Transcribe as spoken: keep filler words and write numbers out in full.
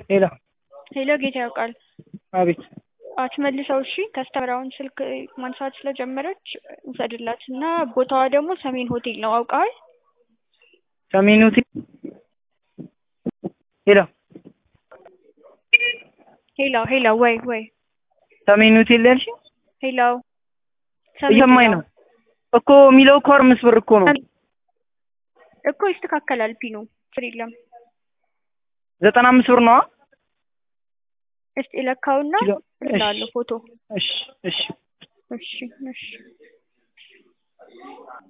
ሄሎ ሄሎ ጌታ ያውቃል አቤት አትመልሰው እሺ ከስተመራውን ስልክ ማንሳት ስለጀመረች እንሰድላትና ቦታዋ ደግሞ ሰሜን ሆቴል ነው አውቃል ሰሜን ሆቴል ሄሎ ሄሎ ሄሎ ወይ ወይ ሰሜን ሆቴል ያልሽ ሄሎ እየሰማኝ ነው እኮ ሚለው ኮርምስ ብር እኮ ነው እኮ ይስተካከላል ፒኑ ፍሪለም ዘጠና አምስት ብር ነው እስቲ ለካውና ላለው ፎቶ እሺ እሺ እሺ እሺ